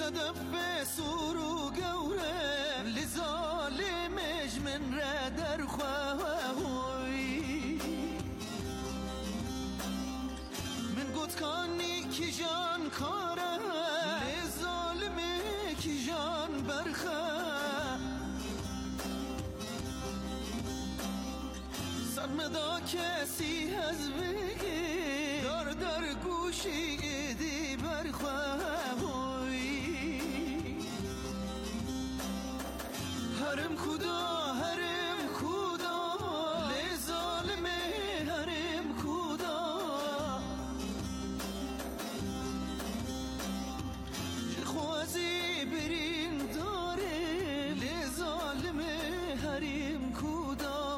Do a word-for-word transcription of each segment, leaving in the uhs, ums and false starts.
صدف سورو قورة لظالمش من ردر خواهوی من قد کانی کی جان کاره لظالمه کی جان برخه سرمدا کسی هز بگی دار در گوشی دی برخواهوی هرم خدا هرم خدا لظالمه هرم خدا خوازی برین داره لظالمه هرم خدا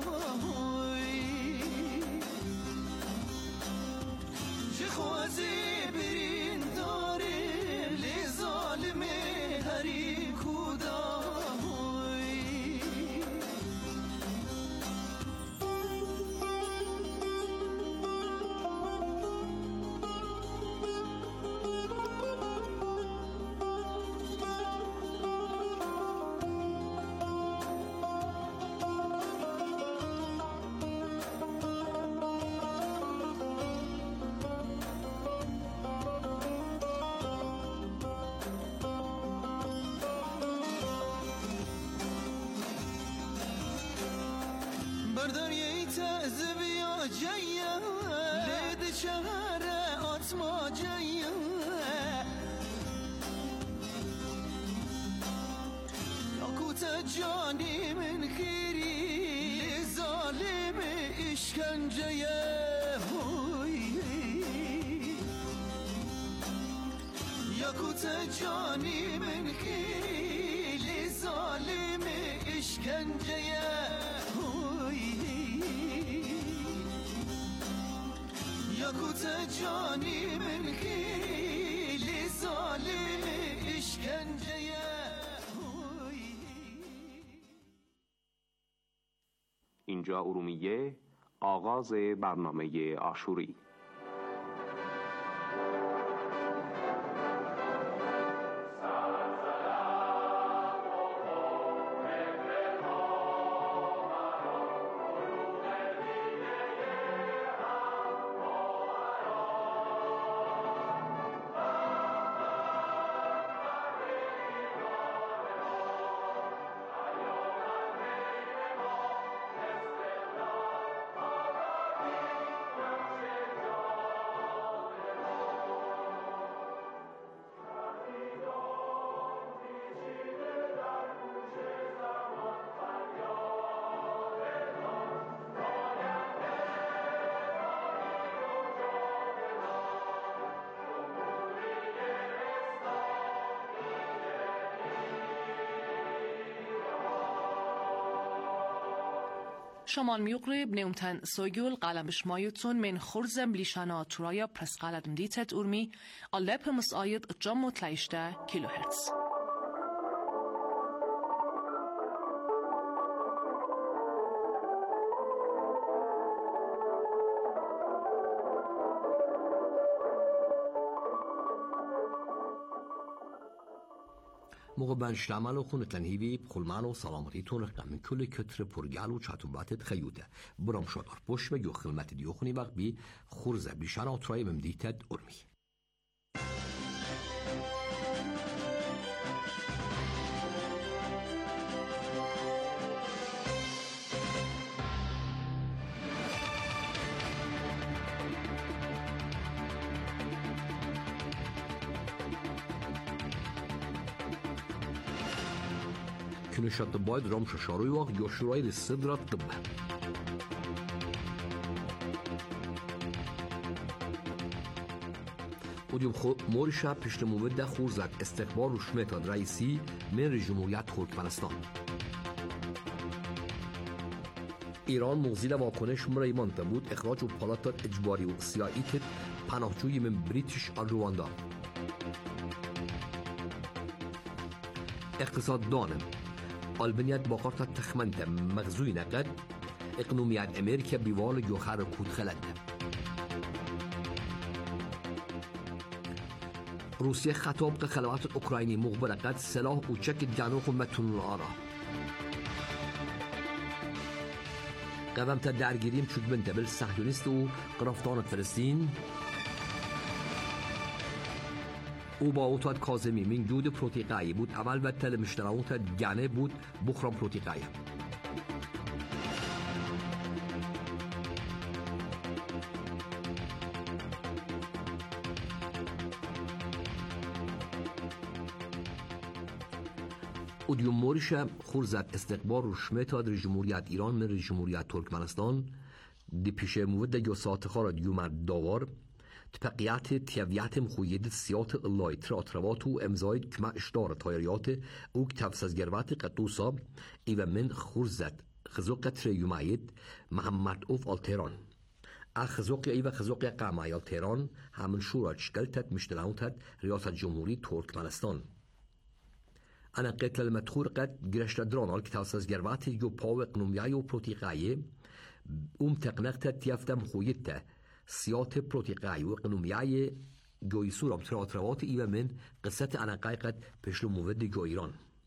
خوازی برین داره لظالمه هرم خدا برداری تزویا جایا لید شهر آتما جایا یاکوت جانی من خیری ظالم اشکنجه یاکوت جانی من خیری ظالم اشکنجه یاکوت جانی من خیلی ظالم اشکنجه. اینجا ارومیه، آغاز برنامه عاشوری. شمال ميقرب نيومتن سويقول قال بشمايوتون من خرزم بليشانا ترايا برس قالت مديتت أرمي اللاب مسايد جمو تلايشتا كيلو هرتز. موقع بنشتعمل و خونه تنهیوی بخلمان و سلامتیتون رقم من کل کتر پرگل و چطوباتت خیوده برام شدار پشت و یو خلمت دیو خونی وقت بی خورزه بیشان آترای ممدیتت ارمی. كنشات بايد رمش شاروي وقت يوشراي للصدرة الطبة وديوم خو مورشا پشت مبدأ خورزك استقبال رشمت الرئيسي من جمهورية ترکمنستان. ایران موزیل واکنش مرایمان بود اخراج و پالات اجباری و سیاسی که پناهجوی من بریتیش رواندا. اقتصاد دانم آلبانیت با قارت تخمنت مغزوی نقد اقنومیت امریکا بیوال جوخر کود خلد روسیه خطاب که خلوات اوکراینی مخبر قد سلاح و چک جانوخ متون آرا قوام تا درگیریم شد من دبل صهیونیست و گرفتان فلسطین او با اوتاد کاظمی من جود پروتیقایی بود اول و تل مشتراون تا گنه بود بخرام پروتیقایی و دیوم موریش خورزد استقبال رشمه تا در جمهوریت ایران من جمهوریت ترکمنستان دی پیشه موده یا ساعت خارا دیوم داوار تبقیت تیویت مخوید سیات اللای تراتروات و امزاید کما اشتار تایریات او تفسزگروات قطوسا ایو من خورزد خزوق تریومایید محمد اوف آلتیران اخزوق ایو خزوق قامای آلتیران همون شورا چکلتت مشتلاونتت ریاست جمهوری ترکمنستان أنا قلت المدخور قد جرشت درون على كتاب سجربات جو باو اقنومياي وبروتيقاي أم تقنقت تيفتم خويته سيات بروتيقاي واقنومياي جو يسورم تراتروات إيوه من قصة أنا قايقت بشلو موفد جو إيران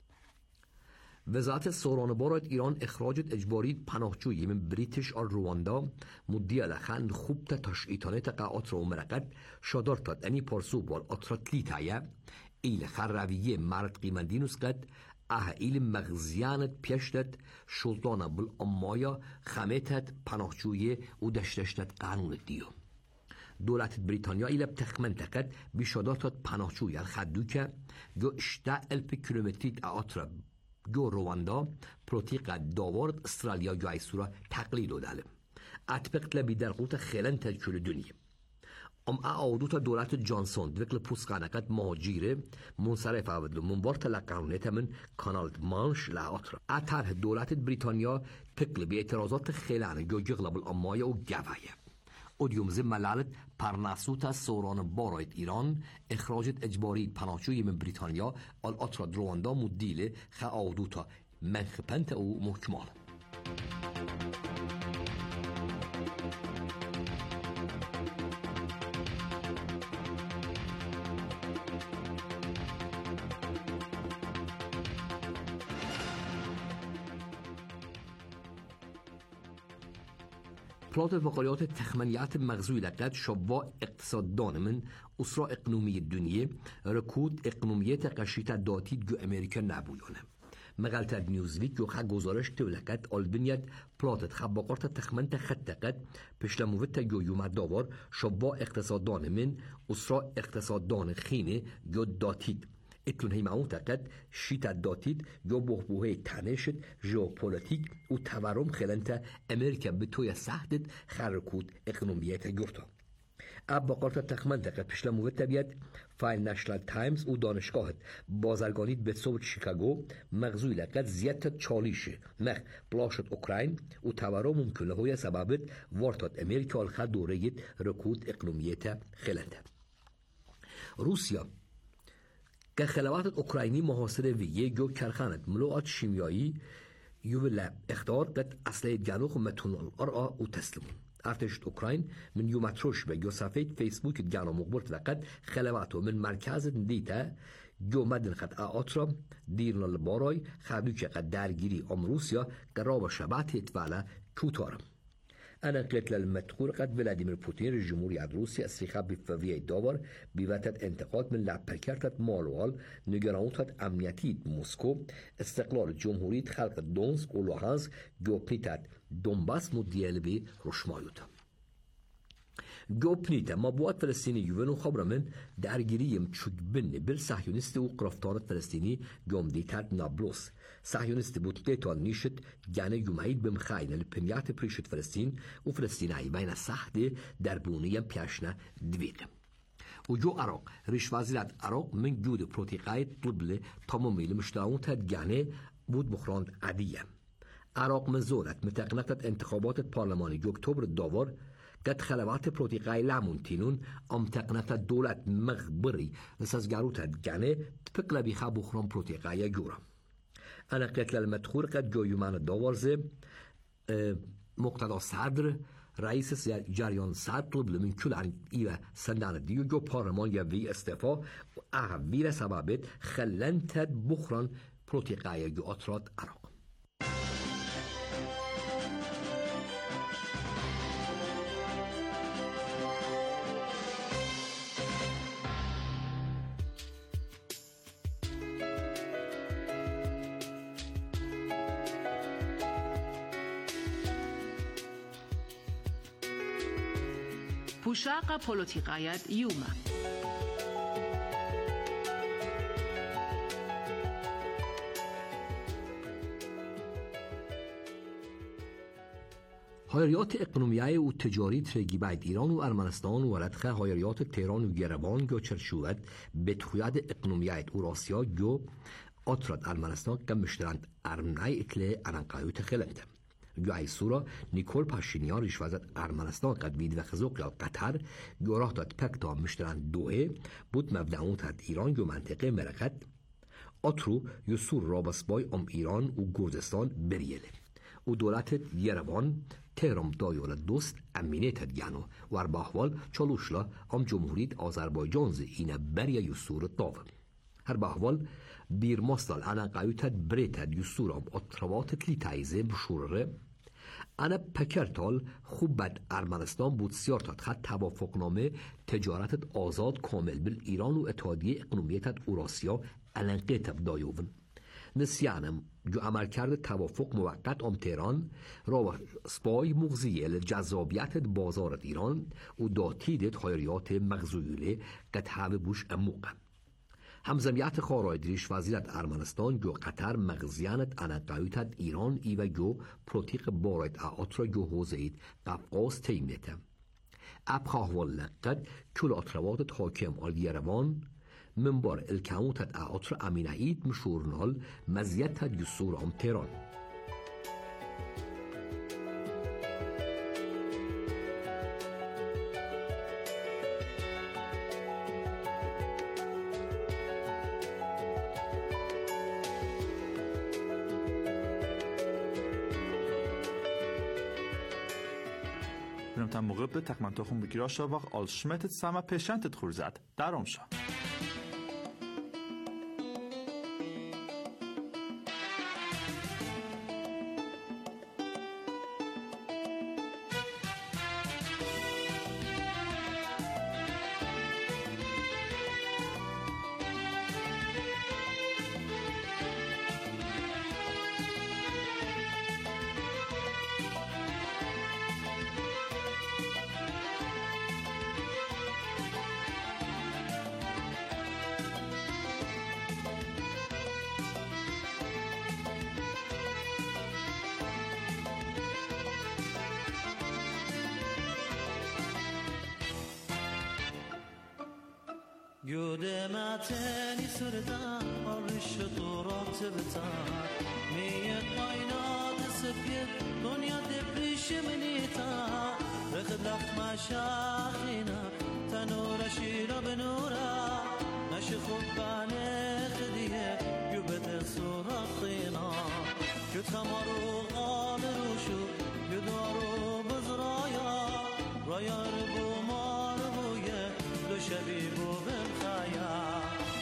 وزارت سوران بارد ایران اخراج اجباری پناهجویی من بریتش آل رواندا مدیه لخن خوب تا تشعیطانه تقاعات رو مرقد شادار تاد اني پارسو بال اتراتلی تایه ایل خرویه مرد قیمندینوس قد اه ایل مغزیانت پیشتت شلطانه بل امایا خمیتت پناهجویی و دشتشتت قانون دیو دولت بریتانیا ایل بتخمن تقد بیشادارتات پناهجویی الخدو که جو اشتا الف کیلومتریت اترا جو رواندا پروتیقا داوارد استرالیا جو ایسورا تقلیل و دالم اتبقت لبی در قوت خیلن تجکل دنیا ام اعادو تا دولت جانسون دوکل پوسقانقت مهاجیره منصرف عودلو منبارت لقانونیت من کانال مانش لعاطر اتره دولت بریتانیا تقل بی اعتراضات خیلانه جو جغلب الامایه و گوایه ادیومز ملالت پرناسوتا سوران باراید ایران اخراجت اجباری پناهجوی من بریتانیا آل اترا رواندا مدیله خعادو تا منخپنت او محکمال پلات فقاریات تخمینیات مغزوی لقد شبا اقتصاددان من اسرا اقنومی دنیا رکود اقنومیت قشیت داتید جو امریکا نبویانه مقالت نیوزویک جو خد گزارش تولکت آلبنیت پلات خباقارت تخمنت خطقت پشلموت جو یومد داوار شبا اقتصاددان من اسرا اقتصاددان خینه جو داتید اتون هی معون تقد شیت داتید یا بحبوه تنشت ژئوپلیتیک و تورم خلنت امریکا به توی سهدت خرکود اقنومیت گرتا اب باقارت تخمن تقد پیشلموه طبیعت فایل نشنال تایمز و دانشگاهت بازرگانید به صوت شیکاگو مغزوی لقد زیادت چالیشه مخ بلاشت اوکراین و تورم ممکنه های سببت وارتاد امریکا الخد دورهیت رکود اقنومیت خلنت روسیا که خلوات اوکراینی محاصره ویه جو کرخانت ملوعات شیمیایی یولا اختار قد اصله جانوخ متون الارعا و تسلمون ارتشت اوکراین من یومتروش به جو صفحه فیسبوک جانو مقبرت وقت خلواتو من مرکز دیتا جو مدن خد آترا دیرنا البارای خدو که قد درگیری ام روسیا قراب شبات اتوالا کوتارم أنا قلت للمدخول قد فلاديمير بوتين الجمهورية الروسية استخاب بفوية داور بواتت انتقاد من لعبركارتت مالوال نجرانوتت أمنيتي موسكو استقلال جمهورية خلق دونسك و لوهانسك جوبنيتت دونباس مديال بي روشمايوتا جوبنيتا مبوات فلسطيني يوونو خبر من درگیریم چوگبن بل صهیونیست و قرفتان فلسطینی جوم دیتر نابلس صهیونیست بود دیتال نیشت جانه یومید بمخاین لپمیات پریشت فلسطین و فلسطینایی بین سهده در بونیم پیشنه دویقه و جو عراق ریش وزیرت عراق من جود پروتیقای طلبل تمامیل مشتاون تد جانه بود بخراند عدیه عراق من زورت متقنقت انتخابات پارلمانی جو اکتبر داور قد خلوات پروتیقای لامونتینون ام تقنت دولت مغبری نسازگاروت جانه تفقل بیخا بخرام پروتیقای جورا انا قتل المدخول قد جو یومان داورزه مقتدا صدر رئیس جریان صدر بلومین کل ایوه سندان دیو جو پارلمان یا وی استفا اغویر سبابت خلنتت بخران پروتیقای جو اتراد عراق. پوشاق پولوتیقایت یوما هایریات اقنومیای و تجاری ترگیباید ایران و ارمنستان و ردخه هایریات تهران و گربان گو چرشوت به تخویاد اقنومیایت اوراسیا گو اتراد ارمنستان که مشترند ارمنای اکله انقایوت خلنده. جو ای سورا نیکول پاشینیان ریشوازت ارمنستان قدمید و خزوق یا قطر گوراه داد پکتا مشتران دوه بود مبدعون تد ایران جو منطقه مرقت اترو یو سور رابسبای ام ایران و گرزستان بریله و دولت یروان تهرام دایول دوست امینه تدگانو و ارباحوال چالوشلا ام جمهوریت آذربایجان زی اینه بریا یو سور داوم هر باحوال بیر ماستال انا قایوتت بریتد یو سورام اتروات تلیتایزه بشوره انا پکرتال خوب بد ارمنستان بود سیارتات خط توافقنامه تجارت آزاد کامل بل ایران و اتحادیه اقنومیتت اوراسیا الانقیت بدایوون نسیانم جو عمل کرده توافق موقت ام تهران را سپای مغزیه لجذابیت بازارت ایران و داتیدت خیریات مغزویله قد حوی بوش اموقع همزمیت خارایدریش وزیرت ارمنستان جو قطر مغزیانت انقایوتت ایران ای و جو پروتیق بارد اعات را جو حوزهید قفقاز تیمنته ابخاهوال لقد کل اطروات حاکم آل یروان منبار الکموتت اعات را امینعید مشورنال مزیتت یسور ام تهران Tam moge tak man toch een begrashavach als schmettet sama patiëntet goed daarom zo. قدمتني سردا عرش طورات بتاع مية قاينات سبيت دنيا دبريش منيتا رخدخ مشاخينا تنور شيرا بنورا نشخب باني خديه جبت صورتنا كتمرو قالروشو يدارو بزرايا رايا ربو ماربويه لو شبيبو بالخيال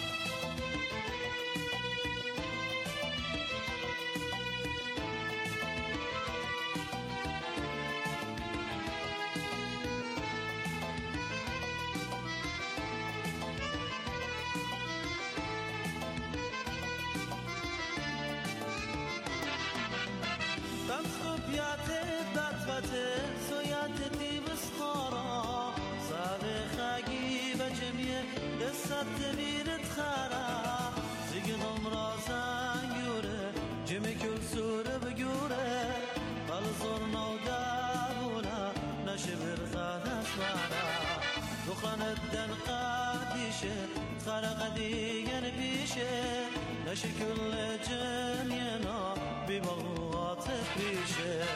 تبينت خارا زينهم راسان يوره جمي كل سورة بجوره خلصنا ودابونا نشبر خاص معنا دخان الدن قاديشه خرق ديان بيشه نشي كل جنينا بمغوات بيشه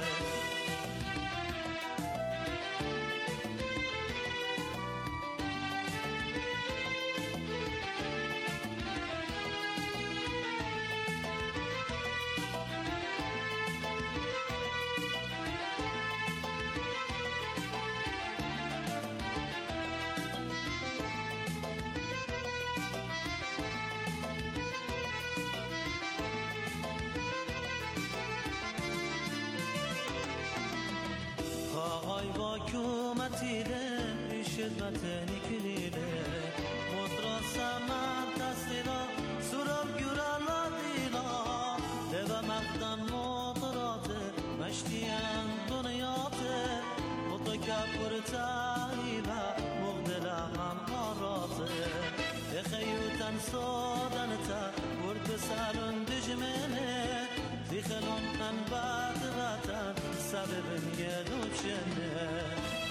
شمتني كليلة مطرة سمان تسلينا سورة الجورة لدينا لبا مقدن مطرات مشتيان دنيات متكبر تايبا مغدلا من قرات خيوتا صادنتا ورد سالون دجمنه في خلون أنبات باتا سبب يدوب شنه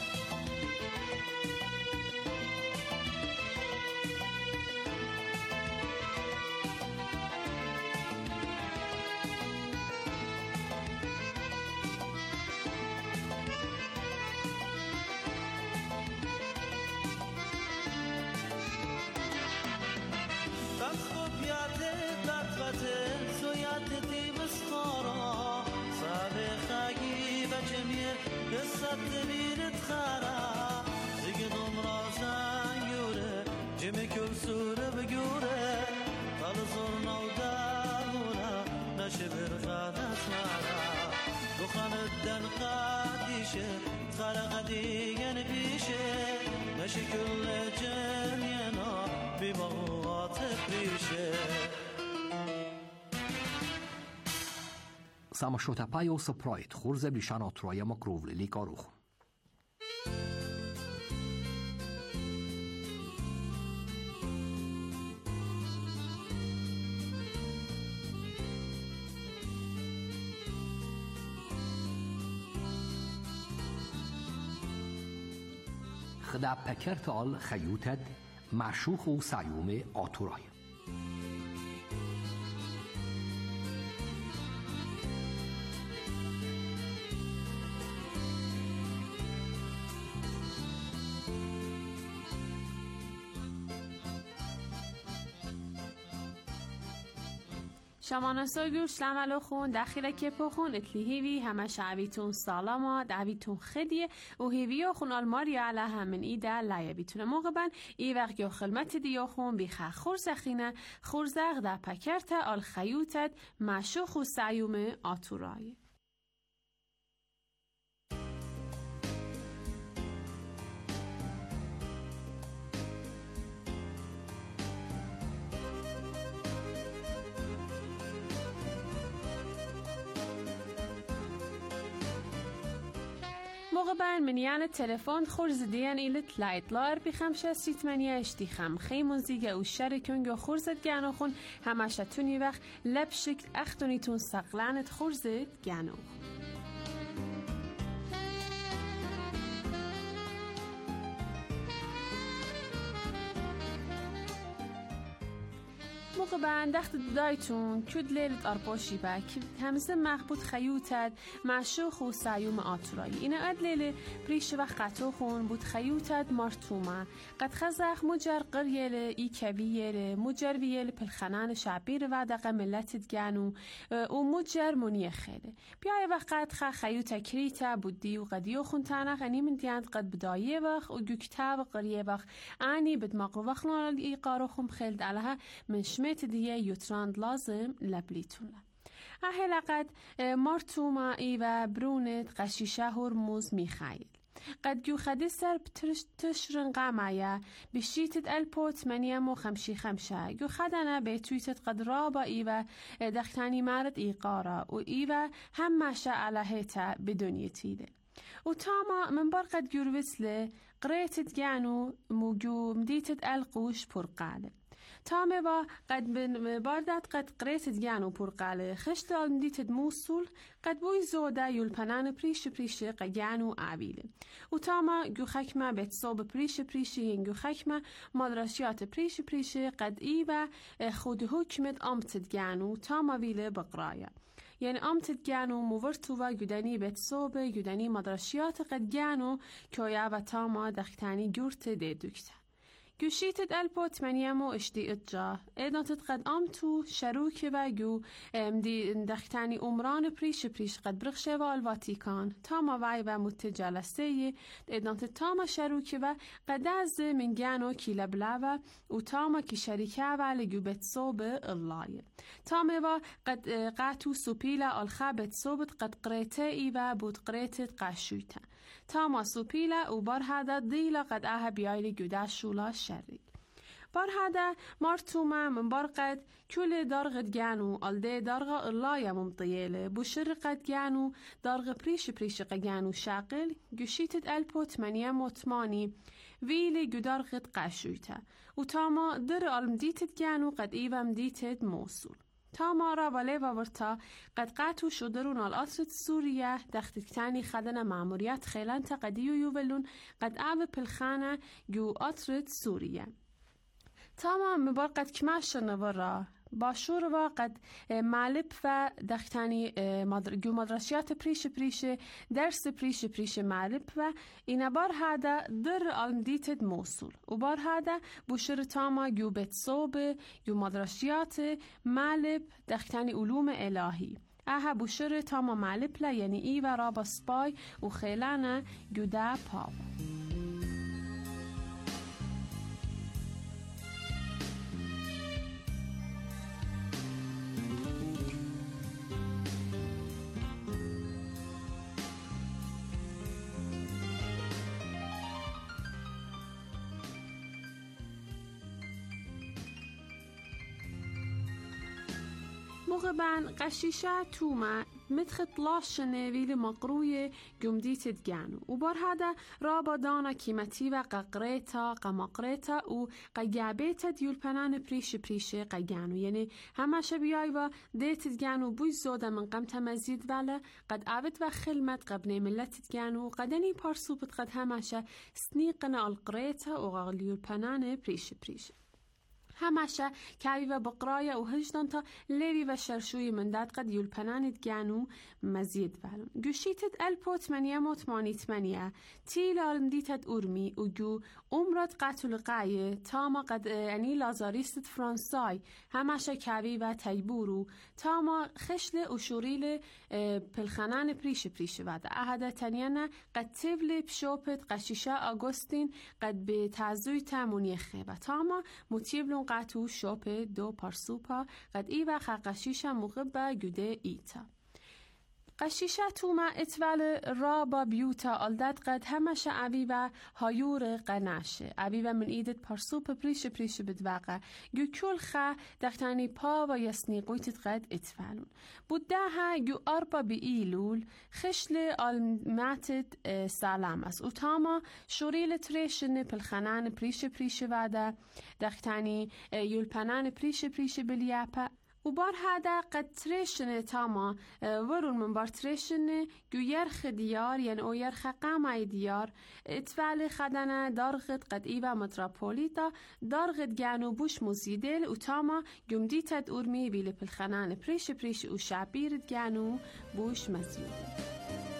قصة تبين تخارا زقدم راسان يوري جمي كل سورة بقورة طال صورنا وداونا نشبر غادا سمارا دخان الدن قاديشة خلق ديان بيشة نشي كل جنينا بمغوات بيشة Samo što ta pajo se projekt Hurze blišano troje mokrovli lika ruchu. خدا پکرت آل خیوتت معشوخ و سیوم آتورای. شما نساگوش لملو خون داخل که پخون اتلی هیوی همه شعبیتون سالاما دعویتون خدیه و هیوی و خون آلماری علا همین ایده لایه بیتونه موقع بن ای وقت یا خلمت دیا خون بیخه خورزخینه خورزخ در پکرت آل خیوتت مشوخ و سیوم آتورایی. موقع بین منیان تلفن خورز دیان ایلت لایت لار بخمشه سیتمنیه اشتی خم خیمون زیگه او شرکونگ و خورزت گنو خون همشتونی وقت لب شکل اختونیتون سقلانت خورزت گنو. موقع بند دخت دایتون کد لیلت آرپاشی با که همزه مخبوط خیوتد معشوخ و سیوم آتورایی اینه اد لیل پریش و قطو خون بود خیوتد مارتوما قد خزخ مجر قریل ای کبیل مجر بیل پلخنان شعبیر و دقه ملتت گنو و مجر منیه خیله بیای وقت خ خیوت کریتا بودی و قدیو خون تانخ انی من دیاند قد بدایه وقت و گکتاب قریه وقت انی بد مقرو وقلان ای قارو خون خیلد علها من شمت دیگه یوتراند لازم لبلیتون اهل قد مارتوما ای و برونت قشیشه هرموز میخایل قد جو خدي سر بتشرن قامايا بشيتت البوت منيا مو خمشي خمشة جو خدنا بتويتت قد رابا إيوة دختاني مارد إيقارا وإيوة هم ماشا على هيتا بدنيا تيده وتاما من برقد جوروسله قريتت جانو موجو مديتت القوش برقاله تامه با قد باردت قد قريت جانو پرقاله خشتال مديت موصول قد بوي زودا يلپنان پريش پريش قجانو عبيله و تاما جو خكمه بتصوب پريش پريش ينجو خكمه مدرسيات پريش پريش قد ايبا خود حكمت امتت جانو تاما ويله بقرايا يعني امتت جانو مورتو و جدني بتصوب جدني مدرسيات قد جانو كويا و تاما دختاني جورت ديدوكتا گوشیت الپوت منیم و اشتی اتجا ادناتت قد آمتو شروک و گو دختانی عمران پریش پریش قد برخشه و الواتیکان تاما وی و متجلسه ادناتت تاما شروک و قد از من گانو کی لبلا و تاما کی شریکه و لگو بتصوب اللای تاما و قد قاتو سوپیلا الخا بتصوبت قد قریته ای و بود قریتت قشویتا تاما سوبيلا وبار هذا ضيلة قد آها بيايلي جداش شولا شري بار هذا مرتومة من برقد كل درغة جانو الدي درغة اللايا ممطيلة بشرقة جانو درغة بريش بريش جانو شاقل جشيتة ألبو تمانية وثمانين ويلي جدرغة قاشويتا وتاما در المديتة جانو قد إيبا مديتة موصول تاما را ولی وورتا قد قاتو شدرون الأسرة السورية دخت كتاني خدنا معموريات خيلان تقديو يوبلون قد أعب بالخانة جو أسرة سورية تاما مبارقت کماش نورا باشور و قد معلب و دختانی جو مدرسیات پریش پریش درس پریش پریش معلب و این بار هادا در المدیت موصول و بار هادا بوشر تاما جو بيت صوب جو مدرسیات معلب دختانی علوم الهی اها بوشر تاما معلب لا یعنی ای و رابا سپای و خیلانه جو دا پاو مغبان قشيشة توما متخط لاشنه ويل مقروية جمديت تجانو وبار هذا رابا دانا كيمتي وققريتا قمقريتا وقجابيتا ديول بنان بريش بريش قجانو يعني هما شبياي و ديت تجانو بوي زودا من قمت مزيد ولا قد عبد وخلمت قبني ملت تجانو قدني بارسو بتقد هماشا سنيقنا القريتا وغاليول بنان بريش بريش همشه کاوی و بقرایا و هجدان تا لیوی و شرشوی من داد قد یول پناند گانو مزید ولون گوشیتت الپوت منیه مطمانیت منیه تیل آلمدیتت ارمی و گو عمرت قتل قایه تاما قد یعنی لازاریست فرانسای همشه کاوی و تیبورو تاما خشل و شوریل پلخنان پریش پریش وده اهده تنیانه قد تیول پشوپت قشیشه آگوستین قد به تعزوی تمونیخه و تاما متیبلون قطو شوپ دو پارسوپا قد ای و خقشیشه مغبه گوده ایتا قشیشه توما اتوال رابا بیوتا الدد قد همشه عوی و هایور قناشه عوی و من ایدت پارسوپ پریش پریش بدوقه گو کل خه دختانی پا و یسنی قویتت قد اتوالون بوده ها گو اربا بی ایلول خشل آلماتت سالام است و تاما شوریل تریشن پلخنان پریش پریش واده دختانی یولپنان پریش پریش بلیاپا و بار هذا قد تريشن تاما ورون من بار تريشن جو يرخ ديار يعني او يرخ قامع ديار اتفال خدنا دارغت قد ايوا متروبوليتا دارغت جانو بوش مزيدل و تاما جمديتت ارمي بيل بالخنان بريش بريش و شعبيرت جانو بوش مزيدل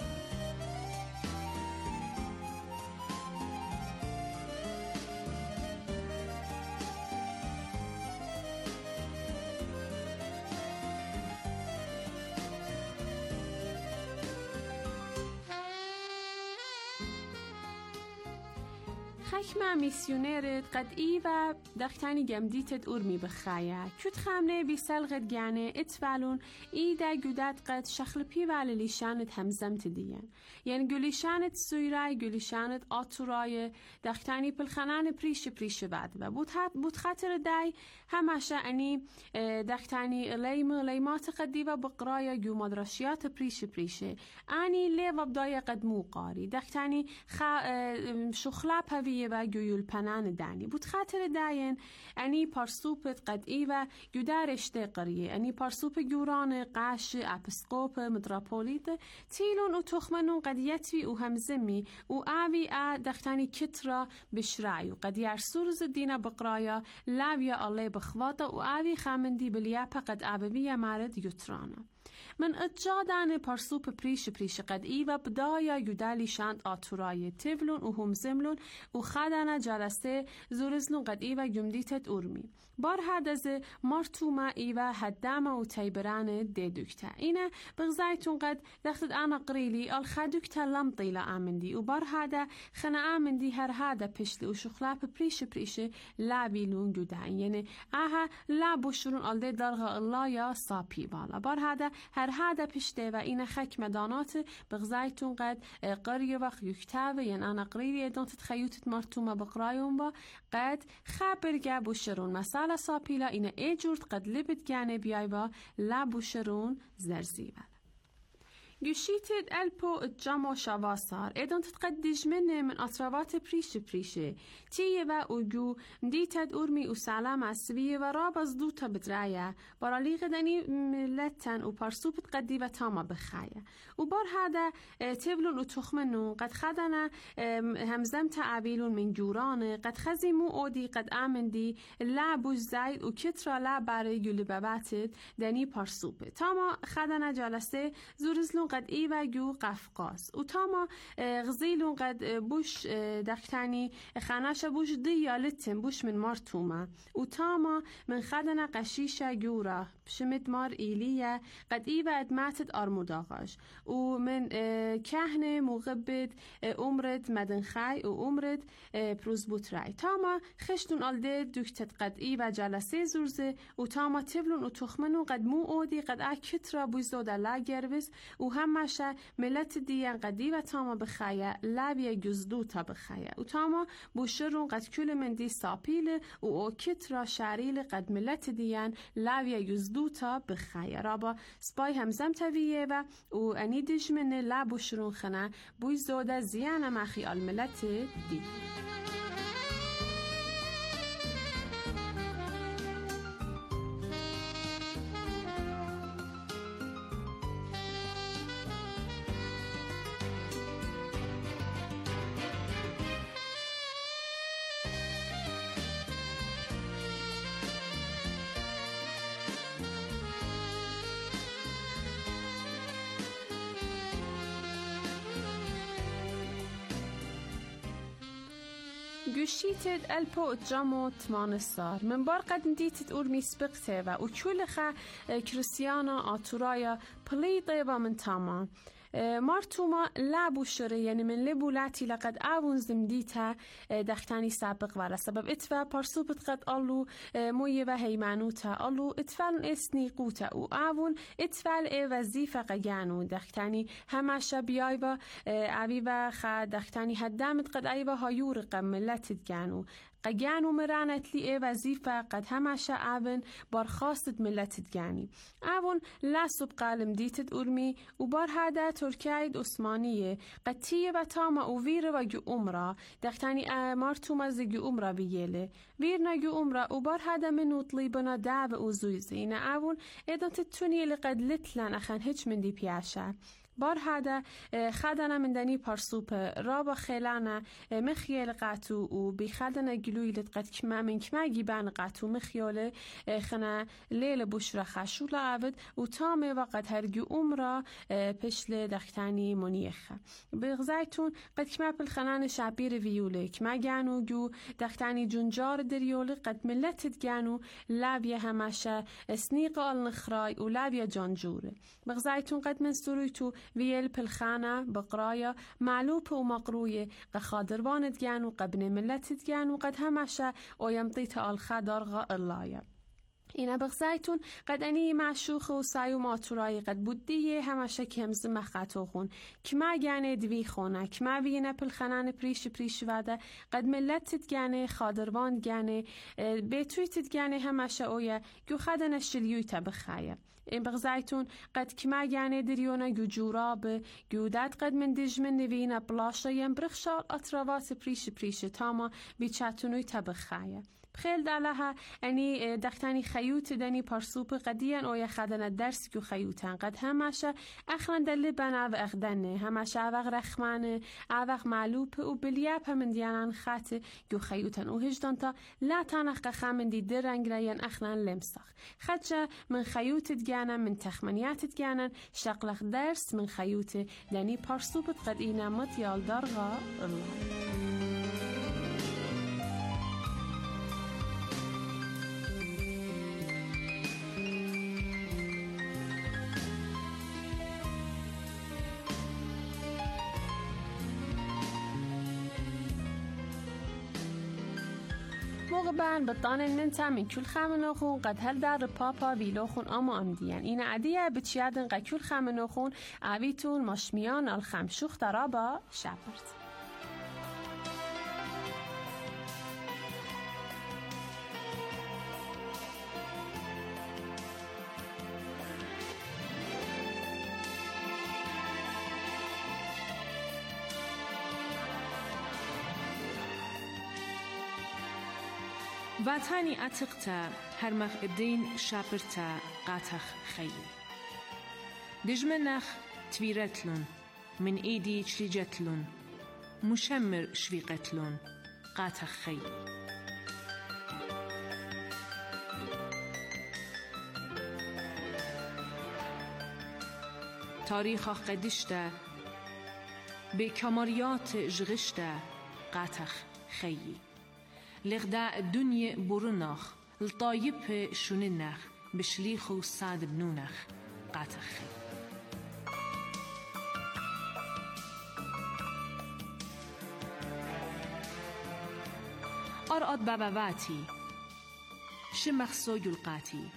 حکمه میسیونرت قد ای و دختانی گمدیتت ارمی بخایا کت خامنه بی سلغت گانه اتفالون ای دا گودت قد شخل پی ولی لیشانت همزمت دیان یعنی گلیشانت سویرای گلیشانت آتورای دختانی پلخنان پریش پریش بعد و بود خاطر دای همشه انی دختانی لیم لیمات قدی و بقرایا گو مدرشیات پریش پریشه انی لی و بدای قد مو قاری دختانی شخلا پویه و گویول پنان دانی بود خاطر داین انی پارسوپت قد ای و گودارشته قریه انی پارسوپ گوران قاش اپسقوپ متروپولیت تیلون و تخمنون قد یتوی و همزمی و آوی آ دختانی کترا بشرایو قد یرسورز دینا بقرایا لاویا الله بخواتا و آوی خامندی بلیاپا قد آبوی مارد یترانا من اجادان پارسوپ پریش پریش قد ای و بدایا یودالی شاند آتورای تیولون و همزملون و خدانا جلسته زورزنون قد ای و گمدیتت ارمی بار حدز مرتوما ای و حدام و تیبران دیدوکتا اینه بغزایتون قد دختت انا قریلی الخدوکتا لم طیلا آمندی و بار حدا خنا آمندی هر حدا پشلی و شخلاپ پریش پریش لابیلون جدا یعنی آها لابوشرون الده درغا الله یا صاپی بالا بار حدا هر هذا پشته و این خک مدانات بغزایتون قد قریه و خیوکتاوه ین انا قریه دانت تخیوتت مرتومه بقرایون با قد خبرگه بوشرون مساله ساپیلا این ایجورت قد لبت گانه بیای با لبوشرون زرزیوه گوشیتد الپو جامو شواسار ایدان تتقدج منه من اطرافات پریش پریشه تیه و اوگو دیتد ارمی و سلام عصبیه و رابز دوتا بدرایه برالیغ دنی ملتن و پرسوبت قدی و تاما بخایه و بار هاده تبلون و تخمنون قد خدنا همزم تعبیلون من جورانه قد خزیمو اودی قد آمندی لعبوش زاید و کترا لعب برای گلی بباتد دنی پرسوبه تاما خدنا جلسه زورزلون قد ایوا جو قفقاز و تاما غزیلون قد بوش دختانی خاناش بوش دیالتن بوش من مارتوما و تاما من خدنا قشیشه جورا شمت مار ایلیه قد ایوا ادماتت آرموداغاش و من کهنه مغبت عمرت مدن خای و عمرت پروز بوترای تاما خشتون آلده دوکتت قد ایوا جلسه زورزه و تاما تبلون و تخمنون قد مو اودی قد اکت را بوزدودا لا گروز و همشه ملت دیان قدی و تاما بخایه لابیه گزدو تا بخایه و تاما بوشرون قد کل من دی ساپیل و او کت را شعریل قد ملت دیان لابیه گزدو تا بخایه رابا سپای همزم تاویه و او انی دجمنه لابوشرون خنه بوی زوده زیانه مخی آل ملت دی گوشیتد الپو جامو تمانستار من بار قد ندیتت ارمی سبقته و او کلخه کریستیانا آتورایا پلیده و من تامان مارتوما لابو شره یعنی من لبولاتی لقد آون زمدیتا دختانی سابق وره سبب اتفا پرسوبت قد آلو مویه و هیمانوتا آلو اتفال اسنی قوتا و آون اتفال ای وزیفه قیانو دختانی همشه بیای و اوی و خا دختانی هدامت قد ای و هایور قملتت گانو قیانو مرانت لی ای وزیفه قد همشه آون برخواست ملتت گانی آون لاسب قالم دیتت ارمی و بار هاده ترکیه عثمانیه قد تیه و تاما او ویر و گو عمره دختانی مارتوما زگو عمره بیله ویر نگو عمره و بار هاده منو طلیبنا دعو او زویزینه آون ایدان تتونی لقد لتلن اخن هیچ من دی پیاشه بار هذا خدنا من دني برسوب رابا خيلانا مخيل قاتو و بخدنا جلوي لتقد كما من كما جيبان قاتو مخيوله خنا ليل بشرة خشولة عبد و تامه وقت هرجو عمره پشل دختاني منيخه بغزايتون قد كما بالخنان شعبير فيوله كما جانو جو دختاني جنجار دريوله قد ملتت جانو لابيه همشه سنيق النخراي و لابيه جانجوره بغزايتون قد من سرويتو ویل پلخانه بقرایا معلوپ و مقرویه قخادروانت گن و قبن ملتت گن و قد همشه اویمطیت آلخدار غا اللایه اینا بغزایتون قد انی معشوخ و سایو ماتورای قد بودیه همشه که همز مخطو خون کما گنه دوی خونه کما وینه پلخانه پریش پریش وده قد ملتت گنه خادروان گنه بیتویتت گنه همشه اویه گو خدن شلیوی تبخایه این بغزایتون قد کما گانه دریونه گو جوراب گودت قد من دجمن نوینه بلاشه یم برخشال اطراوات پریش پریش تاما بیچتونوی تبخایه خیل دلها انی دختانی خیوت دنی پرسوپ قدیان اوی خدن درس گو خیوتن قد همشه اخرن دل بنا و اخدنه همشه اوغ رخمانه اوغ معلوپ و بلیاب همین دیانان خط گو خیوتن و هجدان تا لا تانخ خامن دی درنگ رین اخرن لمسخ خدجه من خیوتت گانن من تخمنیاتت گانن شقلق درس من خیوت دنی پرسوپت قد اینا مطیال درغا الله موقع بان بطانن ننتا من كل خامنوخون قد هل دار بابا بيلوخون أما أمديان إنا عدية بتشيادن قد كل خامنوخون عبيتون مشميان الخمشوخ درابا شابرت. واتانی اتقتا هرمخ الدين شابرتا قاتخ خيل دجمنخ تويرتلون من ايدي شليجتلون مشمر شويقتلون قاتخ خيل تاريخ قدشتا بكماريات جغشتا قاتخ خيل لغدا الدنيا برنخ الطايب شننخ بشليخو ساد بنونخ قاتخ أرقد بابواتي شمخ سويل قاتي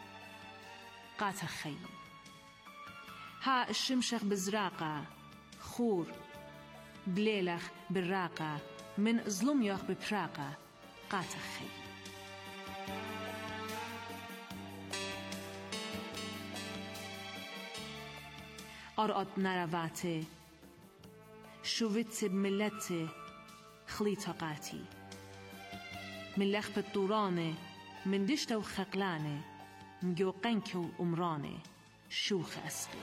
قاتخي ها الشمشخ بزراقة خور بليلخ بالراقة من ظلم يخ ببراقة قاتخي أرقد نرواتي شوفت بملتي خليطة قاتي من لخب الطوراني من دشتة وخقلاني مجو قنك وأمراني شوخ أسقي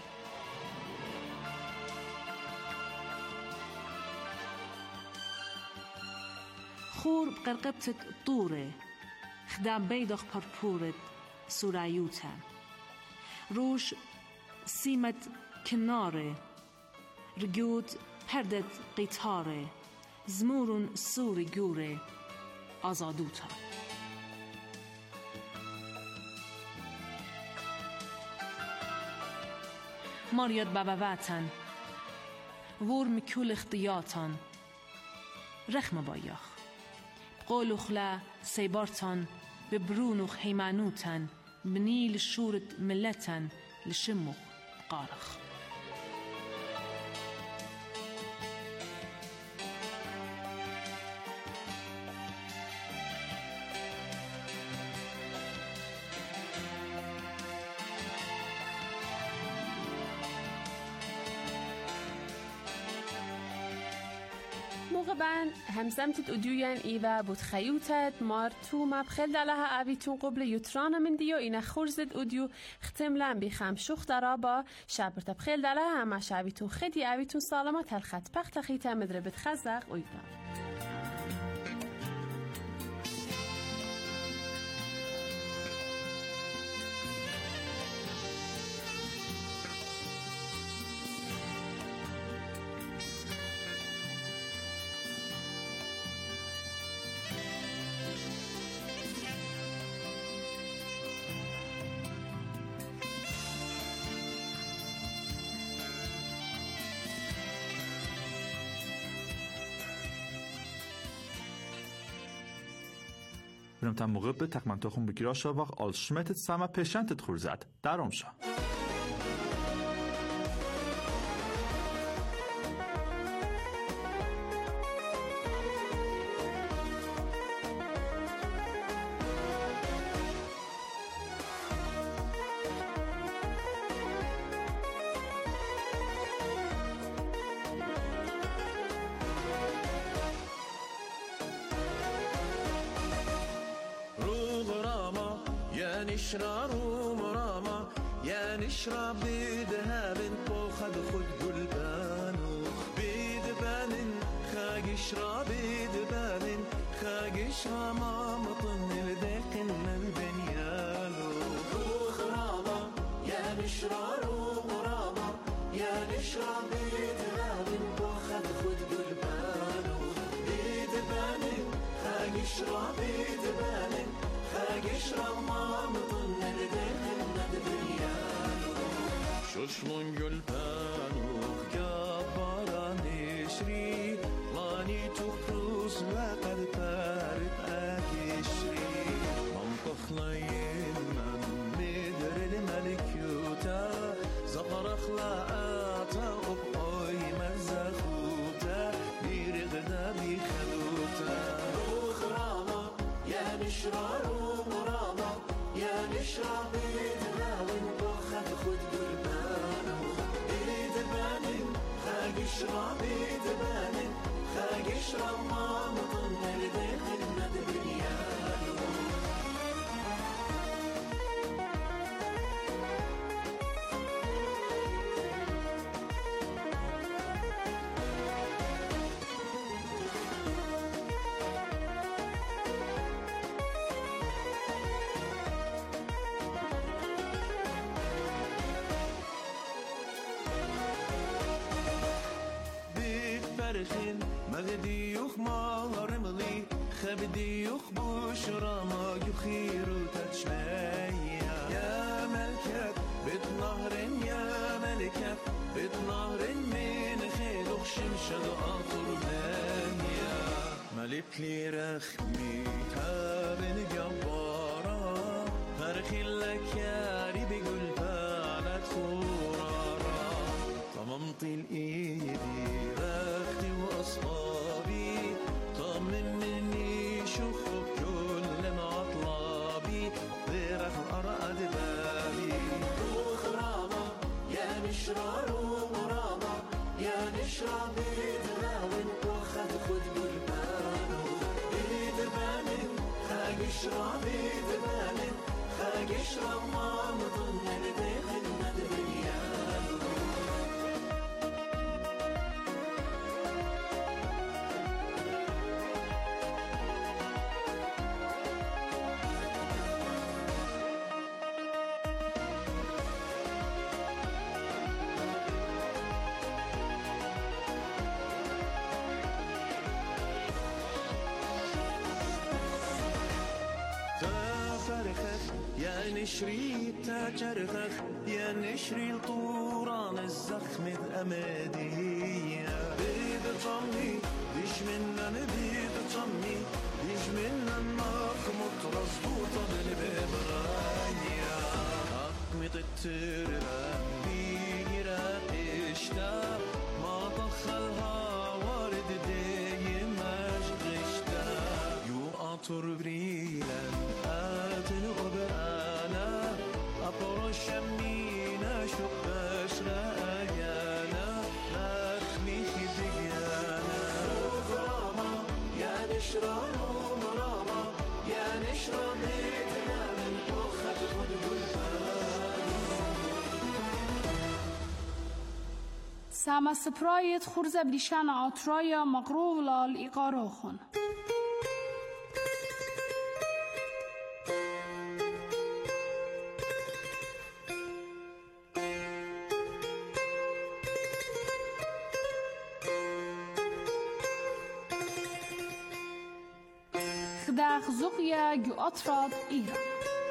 خور بقرقبتة طوري خدام بيدخ بربورت سورايوتا روش سيمة كناري رجود پردت قيتاري زمورون سوري جوري آزادوتا ماريات بابواتن وور مكول اختياتن رخم بايخ بقول خلا سيبارتن ببرونخ هيمانوتن بنيل شورت ملتن لشمخ قارخ موقبان همسمتت ادویان ایوا بود خیوتت مار تو مبخل دلها آبیتون قبل یوترانا من دیو اینا خورزد ادیو ختم لام بیخم شوخ درابا شبرت بخل دلها هم شابیتون خدی آبیتون سالمات هالخط بخت خیتا مدربت خزق اویدا برم تا موقع به تقمنتاخون بگیرا شاوق آل شمتت سما پیشنتت خورزد درام شا نشرب ومراما يا نشرب بذهب وخد خد قلبانو بذبان خاق اشرب بذبان خاق اشرب ما مطن الذكن البنيانو وغراما يا نشرب ومراما يا نشرب بذهب وخد خد قلبانو بذبان خاق اشرب بذبان خاق اشرب ما مطن شلون قلبانو كبارا نشري لاني تخرج وقد بارد عاكش خلاعات أبقي مرزخوتا بيرغدا بيخلوتا وخراما يا نشرار ومراما يا نشرا بيدلاون بخد خد قلبانو بيدبانن خاقش را بيدبانن خاقش را ما مطن لديخ المدبريانو فرخن مغدي يخ مارملي خبدي يخ بشرى ما يخيرو تشمية يا ملكة بيت نهر يا ملكة بيت نهر من خيلوخ شمشد آخر دنيا ملك لي رخمي تابن جبارا فرخي لك ياري بقول بالت خورارا طممتي الإيدي رختي وأصحابي طمنني شوفوا كل مطلبي ذرح أرقد بابي وخراما يا نشرار ومراما يا نشرا بيدلاون وخد خد قلبانو بيدبانن خاقش را بيدبانن خاقش را ما مظن لديخ المدبريانو يا نشري تجرخخ يا نشري الطوران الزخم الأمادية بيد طمي ديش منن بيد طمي ديش منن ماك مطرز بوطة بالببرايا أقمت التربان بيرا إشتا ما دخلها وارد دي مجغشتا يو أطر بريلا آتن أبرانا أبرش مينا شبش رأيانا نخمي خدقانا وغراما يا نشرا ومراما يا نشرا بيتنا من أخذ خد قلبان ساما سپرایت خورز بلیشن آترایا مقروب لال ایقارو خون خداخ زوقيا جو أطراد إيران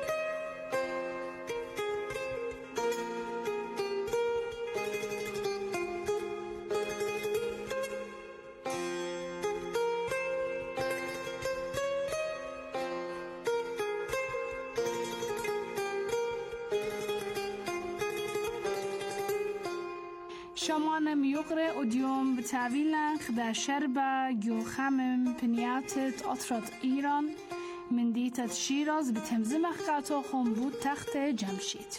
شمانم يقرأ أوديوم بتعويلا خدا شربة جو خمم بنياتت أطراد إيران من ديتت شيراز بتمزم أخقاتو خون بود تخت جمشيد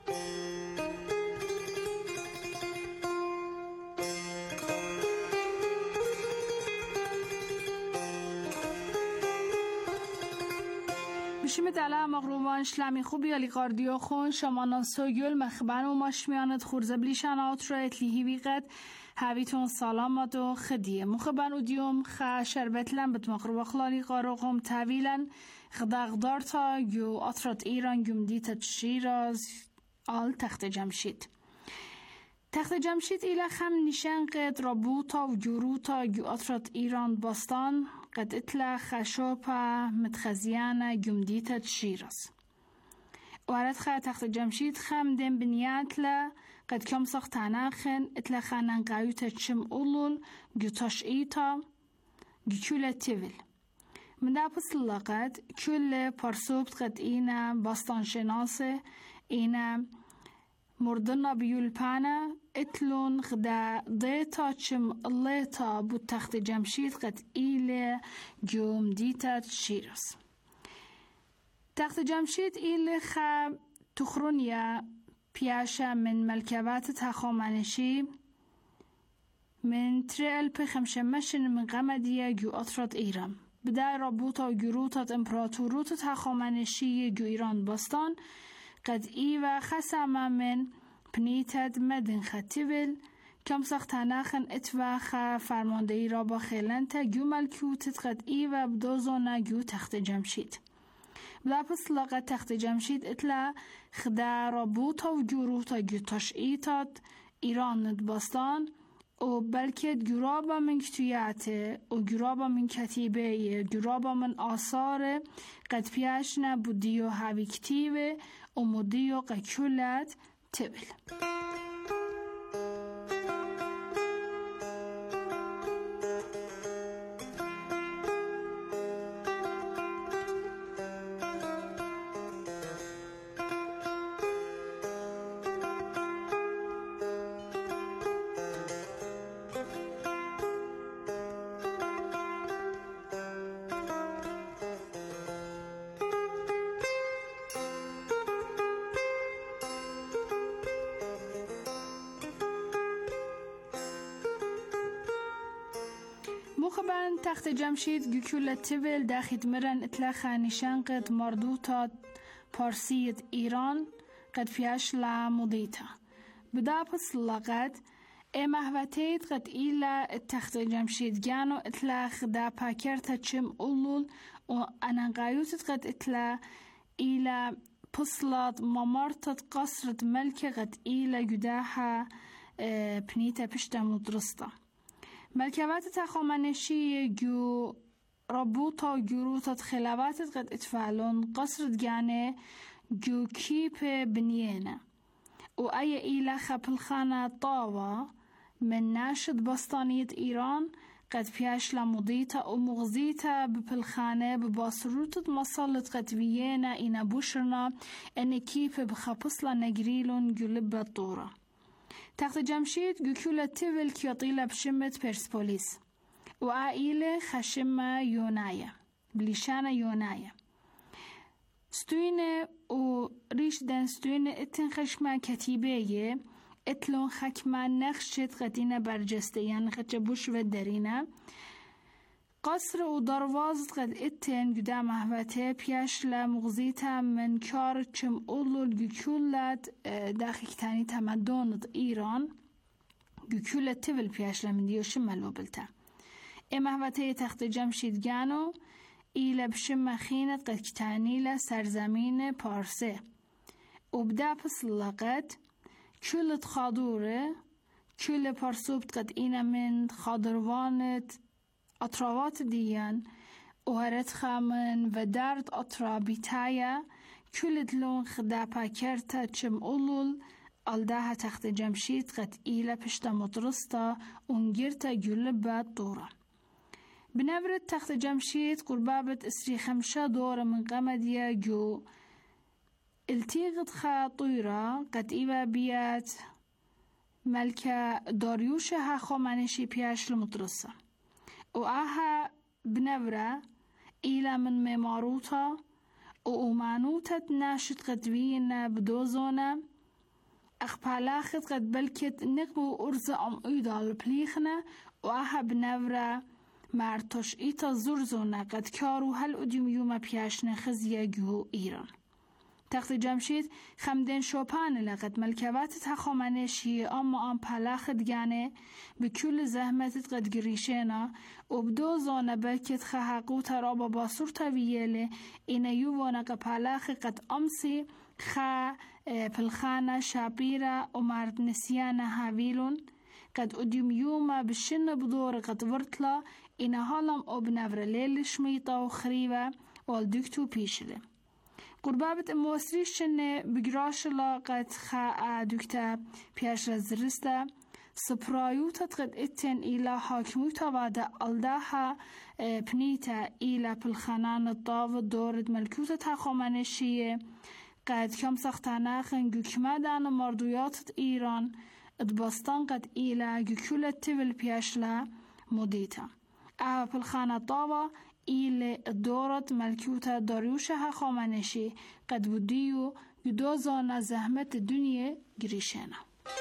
بشمت علا مغروبان شلمی خوبی علی قاردیو خون شمانان سوگل مخبن و ماشمیانت خورزه بلیشنات را اتلیهی بیقد هاویتون سلامت و خدیه مخبن و دیوم خا شربت لن بت مغروب اخلالی قاروغم تاویلن خداغدار تا یو اطرات ایران گم دیت شیراز آل تخت جمشید تخت جمشید ایلا خم نشان قد رابوتا و جوروتا یو اطرات ایران باستان قد اطلع خشوپا متخزیانه جمدیت شیراز وارد خا تخت جمشید خم دم بنیات لا قد کم ساختانه خن اطلع خانن قایوت چم اولول گوتاش ایتا گکول تیول من دا پس لقد کل پرسوبت قد اینا باستان شناسه اینا مردنا بيولبانا اتلون غدا ضيتا چم الليتا بو تخت جمشید قد إيلي جوم ديتا شيرس. تخت جمشید إيلي خا تخرونيا بياشا من ملكبات تخامنشي من تريل بخمشمشن من غمدية جو أطرات إيران. بدأ رابطة وجروطة إمبراطوروت تخامنشي جو إيران باستان قد إيوة خسامة من بنيتد مدن ختيبل كم سختاناخن اتواخا فرماندهی را با خیلنت جو ملکوتت قد إيوة بدوزونا جو تخت جمشید. بلا پس لغة تخت جمشید اتلا خدا رابطة وجروطة جو تشعيطات إيران ندباستان و بلکه جرابا من کتیاته و جرابا من کتیبه جرابا من آثار قد پیاشنا بودیو هاوی کتیبه و مدیو قکولت تبل. مخبرن تخت جمشید گوکول تیول داخل مرن اطلاق نشان قد مردوطات پارسیت ایران قد فياش لا مضيتا بدا پس لغت امهوتيت قد إيلا التخت جمشید جانو اطلاق دا پاکرتا چم اولول و انانقايوتت قد اطلاق إيلا پسلات ممارتت قصرت ملكة قد إيلا جداها بنيتا پشتا مدرستا ملكبات تخامنشي جو ربوطة وجروطة خلافات قد اتفعلون قصرت جاني جو كيب بنيانة وأي إيلا خبلخانة طاوة من ناشد بسطانية إيران قد بياش لمضيطة ومغزيطة ببلخانة بباصروطة مصالة قد فيينا إنا بوشرنا أن كيب بخبصلة نجريلون جلبة طورة. تخت جمشید گوکولا تیول کیاطیلا بشمت پرسپولیس و آیله خشمه یونایه بلیشانه یونایه ستوینه و ریش دن ستوینه اتن خشمه کتیبه اتلون خکمه نخشت قدینه برجسته یعنی خچه بوش و درینه قصر و دروازت قد اتن جدا محوته پیش لمغزیتا من کار چم اولو گوکولت داخل تمدنت ایران گوکولت تول پیش لمندیو شمالو بلتا ای محوته تخت جمشید گانو ایل بشم خینت قد کتانی لسرزمین پارسه و بدا پس لقت کولت خادوره کول پارسوبت قد اینا من خادروانت اطراوات دیان وهرت خامن و درد اطرابیتایا کلت لون خدا پاکرتا چم اولول الداها تخت جمشید قد ایلا پشتا مدرستا اونگیرتا جلبا دورا بنبرد تخت جمشید قربابت اسری خمشا دورا من قمدیا جو التيغت خاطيرة قد إيبا بيات ملكة داريوش ها خامنشي بياش المدرسة وآها بنبرة إلى من مماروتا وأمانوتا ناشد قدوين بدوزونا أخبالاخت قد بلكت نقبو أرزا أم أيدا البليخنا وآها بنبرة مارتوش إيتا زرزونا قد كارو هل أديم يوم بياشنا خزيا جو إيران تخت جمشید خمدن شوپان لقد ملکوات تخامنشی اما آن پلاخت گانه به کل زحمتت قد گریشینا و بدو زانه بلکت خحقو ترابا باسور تویله اینه یووانا که پلاخ قد امسی خا پلخانه شابیره و مرد نسیانه هاویلون قد ادیم یوما بشن بدور قد ورطلا اینه حالم اب نور لیل شمیطا و خریبه والدکتو پیشله قربابت موسریشن بگراش لاقت خا دکتا پیش رزرسته سپرایوتا قد اتن ایلا حاکموتا وادا الداها پنیتا ایلا پلخانان الطاو دورد ملکوتا تخامنشیه قد کم ساختانه خن گوکمدن مردویات ایران ادباستان قد ایلا گوکول تیول پیشلا مدیتا اه پلخانه طابا ایل دورت ملکوتا داریوش هخامنشی قد بودیو گدوزان زحمت دنیا گریشنه.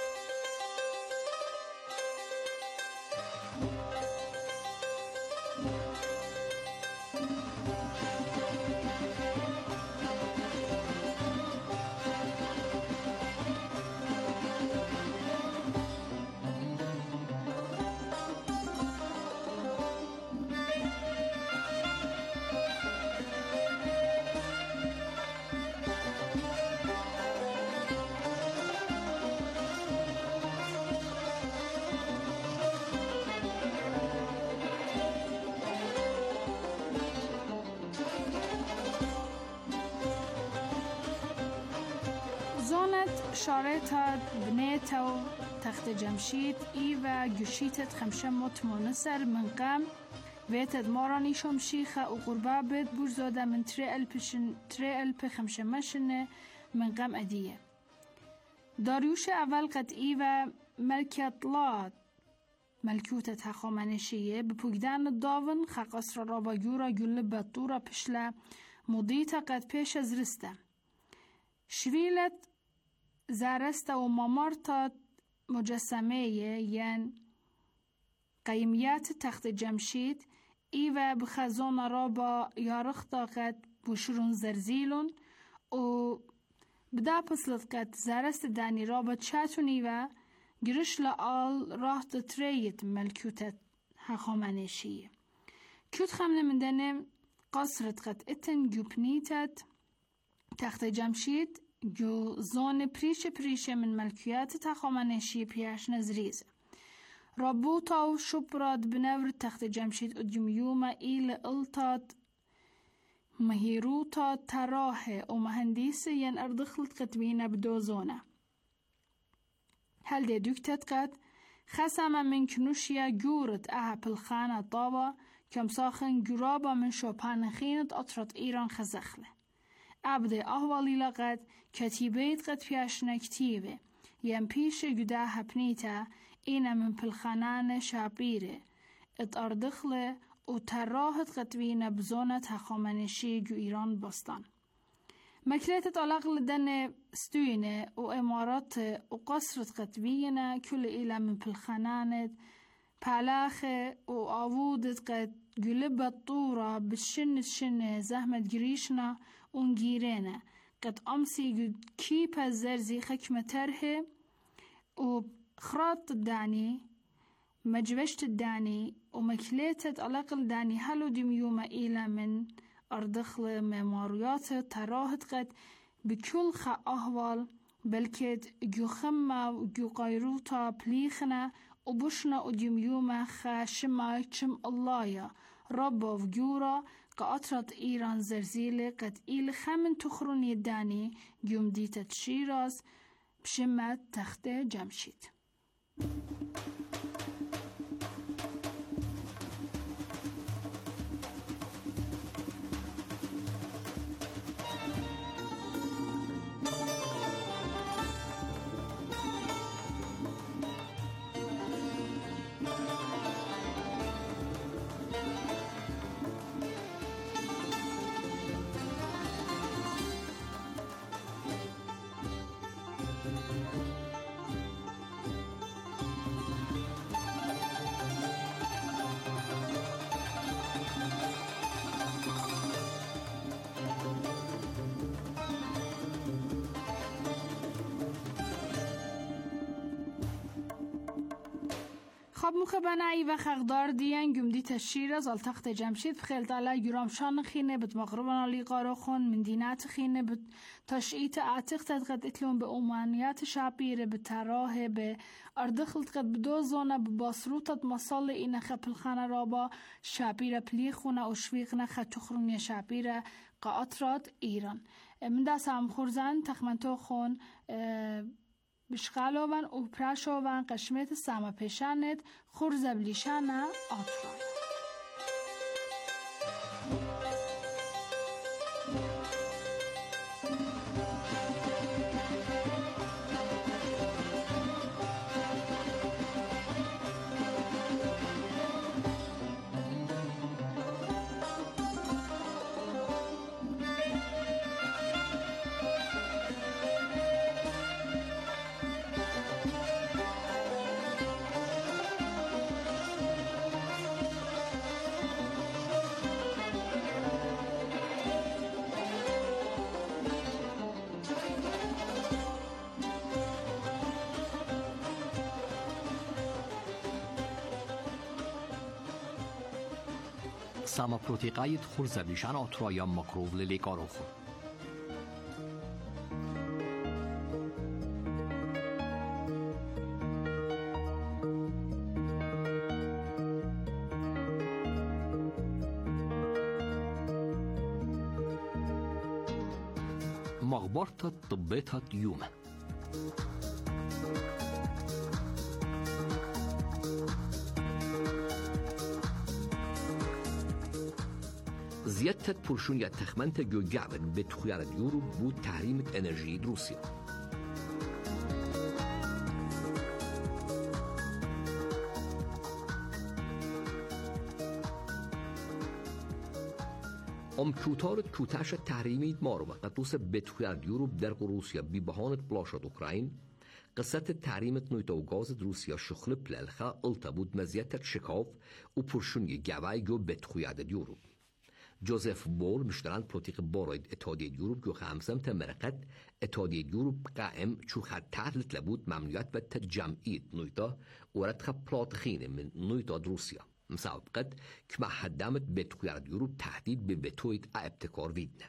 زونت شارتا بنيتا تخت جمشید ای و گوشیتت خمشه متمونسر من قم ویتد مارانی شمشیخه و قربا بید برزاده من تری الپشن تری الپ خمشه مشنه من قم ادیه. داریوش اول قد ای و ملکیت ملکوتت هخامنشیه بپوگدن داون خقصر را با گورا گل بطورا پشله مدیتا قد پیش از رسته. شویلت زارست و مامارتا مجسمه یعن قیمیت تخت جمشید ای و بخزان را با یارخ قد بشرون زرزیلون و بدا پسلت قد زارست دانی را با چاتونی و گرش لآل راه تریت ملکوتت هخامنشیه. کت خمنه من دنم قصرت قد اتن گوپنیتت تخت جمشید جو زون پریش پریش من ملکیت تخامنشی پیش نزریزه. رابوتا و شبراد بنور تخت جمشید ادیوم ایل التاد مهیروتا تراهه و مهندیسه ین اردخلت قطبینه بدو زونه. هل دی دوکتت قد خسم من کنوشیا گورت اه پلخانه طابا کم ساخن گرابا من شوپان خینت اطرت ایران خزخله. عبده احوالی لقد کتیبیت قد پیش نکتیوه یم پیش گده هپنیتا اینا من پلخانان شابیره ات اردخله و تراهت قطوین بزونت هخامنشی جو ایران باستان. مکلیتت علاق لدن ستوینه و امارات و قصرت قطوینه کل ایلا من پلخانانت پلاخه و آوودت قد گلبت طورا بشن شن زحمت گریشنا اونگیرینه قد امسی کیپ زرزی خکمه تره و خراط الداني مجبشت الداني ومكليتت علاقة الداني هلو دميومة إلى من أردخل ميماريات تراهت قد بكل خا أهوال بلكت جو خمة وجو قيروتا بليخنا وبشنا ودميومة خا شما چم الله ربا وجورا قاطرت إيران زرزيلة قد إيل خمن تخرون يداني يوم ديتت شيراز بشمت تخت جمشید. خب مخبنایی و خقدار دیان گمدی تشیر از تخت جمشید بخیلت علی گرام شان خینه بت مغربنا لیقارو خون من دینات خینه بت تشعیت عاتق تدقد اتلون به اومانیات شعبیره به تراه به اردخلت قد بدو زونه به باسروتت مصال این خپل خانه رابا شعبیره پلیخونه و شویقنه خطخرونی شعبیره قاطرات ایران من دست هم خورزن تخمنتو خون بشغالوان و پراشوان قشمت سما پیشانت خورزبلیشانه آترای. Sama protiqayit khurza blishan atraya makrov lilikaro khur. مغبرة طبيتها يوم زیادت پرشونیت تخمنت گوگعبت به تخیار یورو بود تحریم انرژی روسیه. ام کوتار کوتاش تحریمی مارو قطوس بتخیار یورو در روسیه بی بهانت بلاشد اوکراین قصة تحريمت نويتا وغازت روسيا شخل بلالخا قلتا بود مزيتت شكاف و پرشوني جواي جو بتخويادت يوروب. جوزيف بول مشتران بروتيق بارايد اتحادية يوروب جو خامسم تمرقت اتحادية يوروب قائم چو خد تحلت لبود ممنوعات و تجمعيت نويتا ورتخا بلاطخين من نويتا روسيا. مسابقت كما حدامت بتخويادت يوروب تهديد ببتويت ابتكار ويدنه.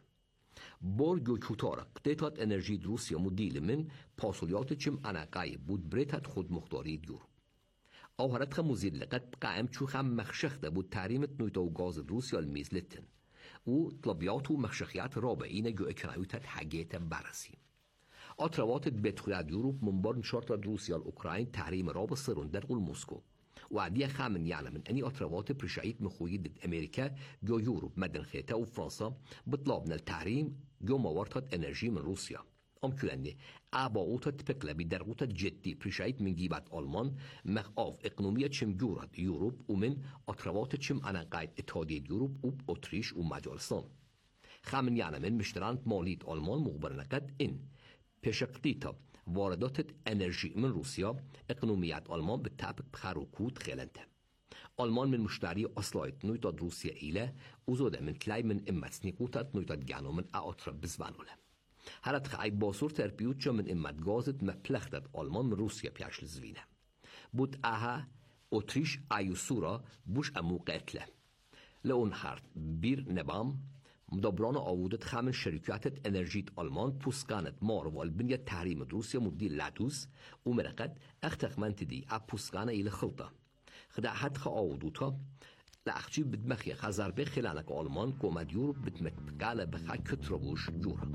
بورگو کوتارا قطعات انرژی روسیه مدیل من پاسولیات چم انقای بود بريتات خود مختاری یورو. آهرت خم مزید لقد قائم چو خم مخشخته بود تحریمت نویتا و گاز روسیه المیزلتن و طلبیات و مخشخیات رابعین جو اکنایوتت حقیت برسی. اطروات بتخویاد یوروب منبار شرط روسیه الاوکراین تحریم راب سرون در قل موسکو. وعدية خامن يعلم أني أطروات برشايت مخويدة أمريكا جو يوروب مدن خيتا وفرنسا بطلابنا التحريم جو موارتات انرژی من روسيا. أم كلاني عباوتات بكلا بدرغوتات جدي برشايت من جيبات ألمان مخاف إقنومية شم جورات يوروب ومن أطروات شم أنقايد اتحادية يوروب و أوتريش و مجارستان. خامن يعلم أن مشترانت ماليت ألمان مخبرنا قد إن بشكتيتا واردات انرژی من روسیا اقنومیت آلمان به طبق بخار و کود خیلنده. آلمان من مشتری اصلایت نویتاد روسیا ایله اوزوده من تلای من امت سنیقوتات نویتاد گانو من اعاطر بزبانوله. هرات خعی باسور ترپیوت جا من امت گازت مپلختت آلمان من روسیا پیاشل زوینه. بود اها اوتریش ایوسورا بوش امو قتله. لون هرد بیر نبام مدبران آودت خامن شرکات انرژیت آلمان پوسکانت مار و البنیه تحریم روسیا مدی لاتوس و مرقد اختخمنت دی اب پوسکانه ایل خلطه خدا حد خا آودوتا لأخجی بدمخی خزر به خلانک آلمان کومد یورو بدمتقاله بخا کتربوش جورا.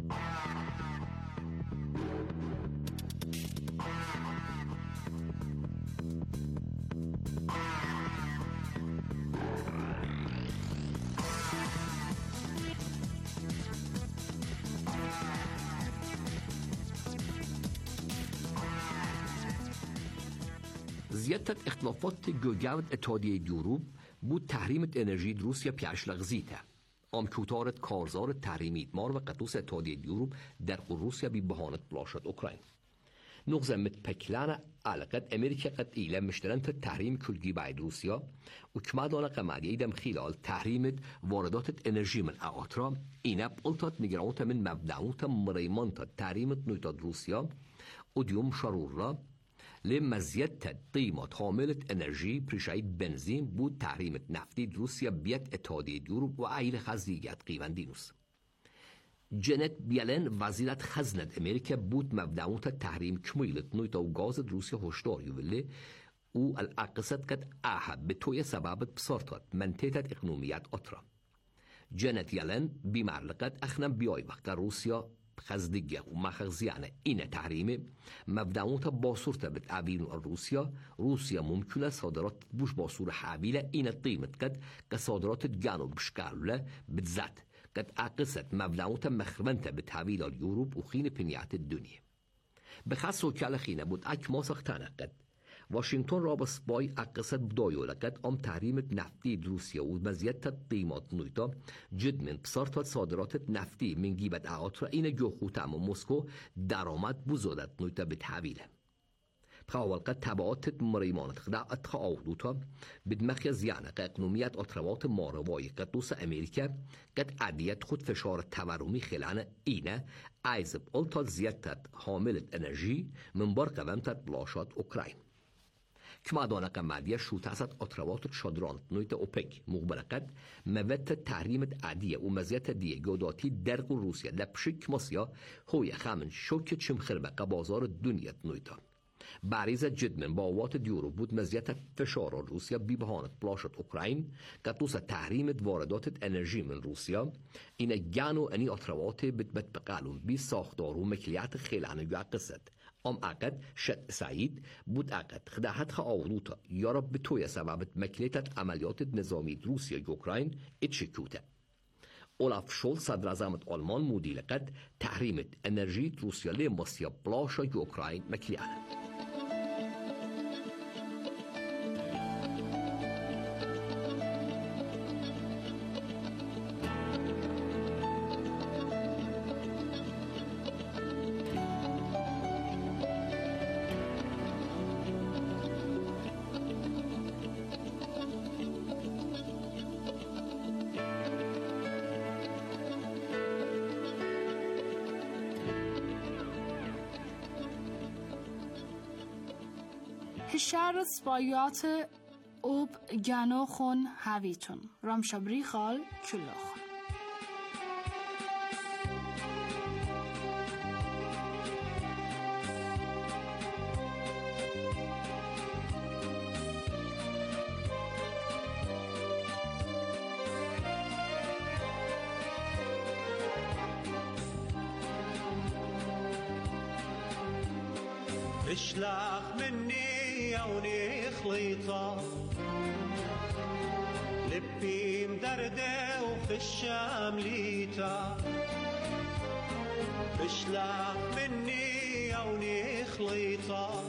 زیادت اختلافات گوگاوت اتحادیه یوروب بود تحریمت انرژی روسیا پیش لغزیته. ام کوتارت کارزار تحریمیت مار و قطوس اتحادیه یوروب در روسیا بی بهانت بلاشد اوکراین. نغزمت پکلانه علاقت امریکا قد ایله مشترنت تحریم کلگی باید روسیا و کمادانه قمادیه دم خلال تحریمت واردات انرژی من اعاطرا اینه بقلتات نگرانت من مبدعوت مریمانت تحریمت نویتاد روسیا و دیوم شرور را لمزیت قیمت حاملت انرژی پرشاید بنزین بود تحریمت نفتی روسیا بیت اتحادیه یوروب و عیل خزیگت قیوان دینوس. جنت بیلن وزیرت خزنت امریکا بود مبدعوت تحریم کمیلت نویتا و گازت روسیا هشدار یوله و الاقصد کد احب به توی سبابت بسارتات منطقت اقنومیت اطرا. جنت یلن بیمارلقت اخنم بیای وقت روسیا خزدگه و مخزیانه این تحریم مبدعوت باسورت بتعبیر روسیا روسیا ممکنه صادرات بوش باسور حابیله این قیمت کد که صادرات جانو بشکاله بتزد قد اقصد مبدعوت مخربنت بتحویل اليوروب و خین پنیات الدنیا بخاص وكالة خينة بود اك ماسختانه قد واشنطن را با سپای اقصد بدایوله قد ام تحریمت نفتی روسیا و مزیت قیمت نویتا جد من بسارت صادرات نفتی من گیبت اعاطرا این جو خوتم و مسکو درآمد بزودت نویتا بتحویله بخوال قد تبعات مريمانت خدا اتخا آودوتا بدمخي زيانة قاقنوميات اطروات مارواي قدوس امريكا قد عديت خود فشار تورمي خلانه اينه ايزب قلتات زيادت حاملت انرژی من بار قوامتت بلاشات اوكراين كما دانق مادية شو تاسد أطروات شادران نويت أوبك مغبرقد موت تحريم عادية ومزيت دي جوداتي درق روسيا لبشك مصيا هو يخامن شوك چم خربق بازار الدنيا نويتا بعریض جد من باوات دیورو بود مزیت فشار روسیا بی بهانت بلاشت اوکراین قطوس تحریم واردات انرژی من روسیا این گانو انی اطروات بتبت بقالون بی ساختار و مکلیات خیلانو یا قصد ام عقد شد سعید بود عقد خداحت خاوروتا یا رب بتوی سببت مکلیت عملیات نظامی روسیا و اوکراین اتشکوته اولاف شول صدر اعظم آلمان مودیل قد تحریم انرژی روسیا لی مصیا بلاشا و اوکراین مکلیات هشار سپایات اوب گانو خون هاویتون رامشابری خال کلوخ اشلح مني عوني خليطة لبي مدردة وفي الشام ليتا اشلح مني عوني خليطة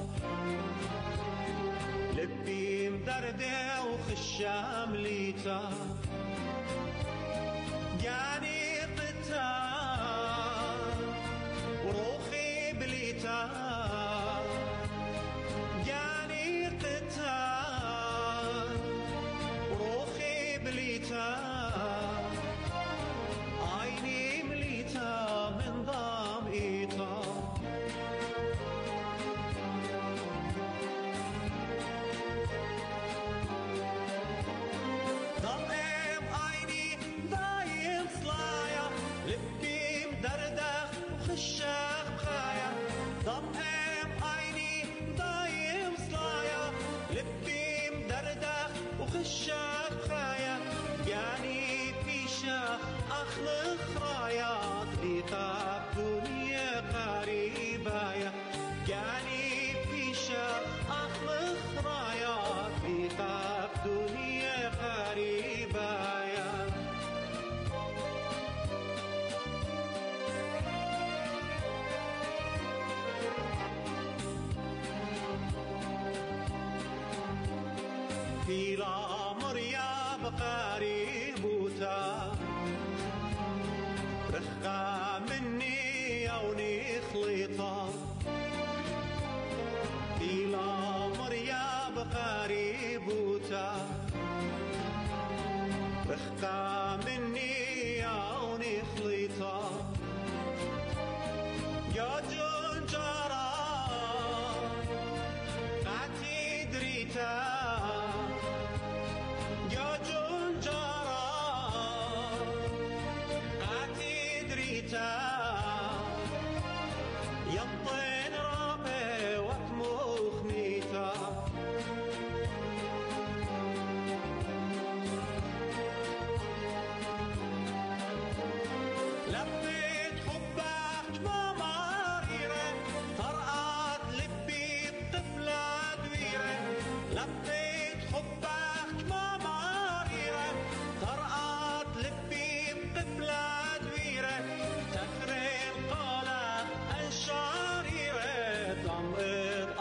لبي مدردة وفي الشام ليتا جاني قتال وروخي بليتا عيني مليتا من ضام إيطا ضم عيني دايم صلايا لبي مدردخ وخشاخ بخايا ضم عيني دايم صلايا لبي مدردخ وخشاخ بخايا يعني بيشا أخلق رايات لقاب دنيا قريبايا يعني بيشا أخلق رايات لقاب دنيا قريبايا في العمر يا بقريب وتا رخا مني عوني خليطة في العمر يا بقريب وتا رخا